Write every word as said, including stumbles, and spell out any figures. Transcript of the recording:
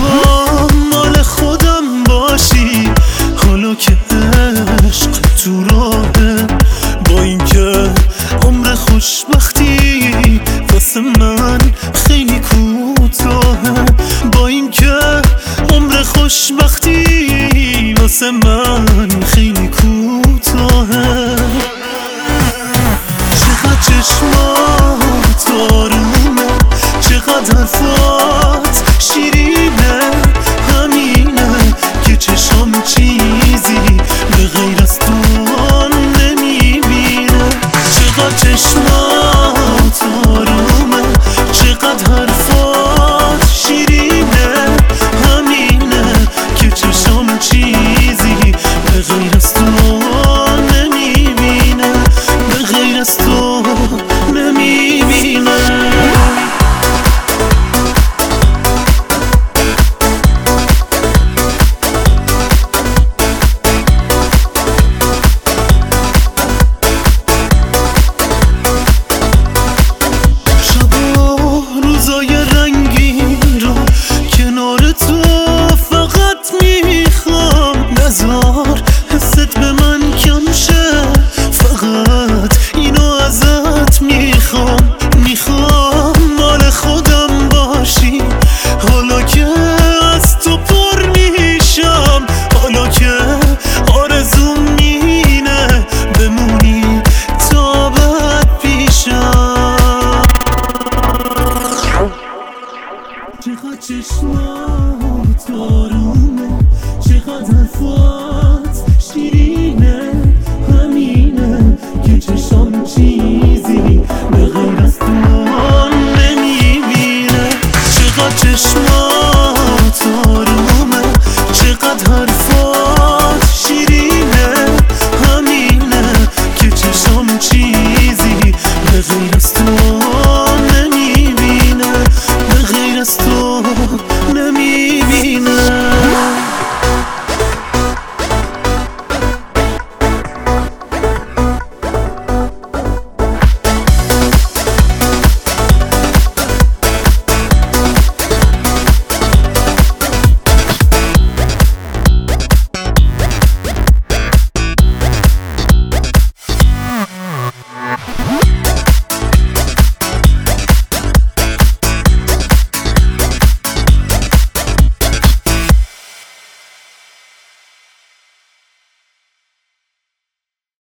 میخوام مال خودم باشی، حالا که عشق تو راهه. با اینکه عمر خوشبختی واسه من خیلی کوتاهه، با اینکه عمر خوشبختی واسه من خیلی کوتاهه. چقدر چشمات آرومه، چقدر حرفات شیرینه، همینه که چشام چیزی به غیر از تو نمیبینه. چقدر چشمات آرومه، چقدر حرفات شیرینه، همینه که چشام چیزی به غیر از تو نمیبینه، به غیر از تو نمیبینه. نذار حست به من کم شه، فقط اینو ازت میخوام. میخوام مال خودم باشی، حالا که از تو پر میشم، حالا که آرزوم اینه بمونی تا بعد پیشم. چقدر چشمات آرومه، چقدر حرفات شیرینه، همینه که چشام چیزی به غیر از تو نمیبینه. چقدر چشمات